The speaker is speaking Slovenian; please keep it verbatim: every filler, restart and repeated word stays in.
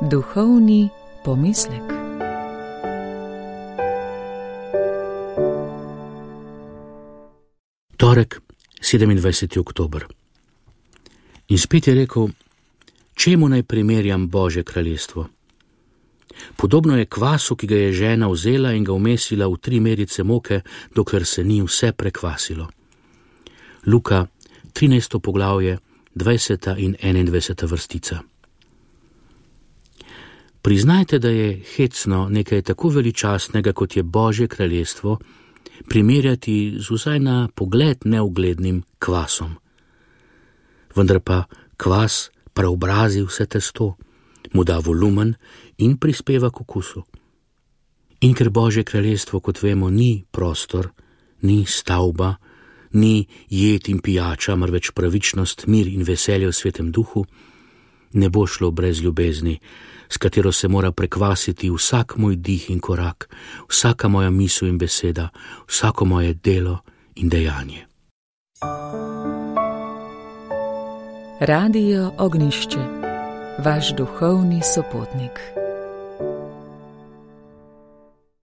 Duhovni pomislek. Torek, sedemindvajseti oktober. In spet je rekel, čemu naj primerjam Božje kraljestvo? Podobno je kvasu, ki ga je žena vzela in ga umesila v tri merice moke, dokler se ni vse prekvasilo. Luka, trinajsto poglavje, dvajseta in enaindvajseta vrstica. Priznajte, da je hecno nekaj tako veličastnega, kot je Božje kraljestvo, primerjati z vsaj na pogled neuglednim kvasom. Vendar pa kvas preobrazi vse testo, mu da volumen in prispeva k okusu. In ker Božje kraljestvo, kot vemo, ni prostor, ni stavba, ni jed in pijača, marveč pravičnost, mir in veselje v svetem duhu, ne bo šlo brez ljubezni, s katero se mora prekvasiti vsak moj dih in korak, vsaka moja misel in beseda, vsako moje delo in dejanje. Radio Ognjišče, vaš duhovni sopotnik.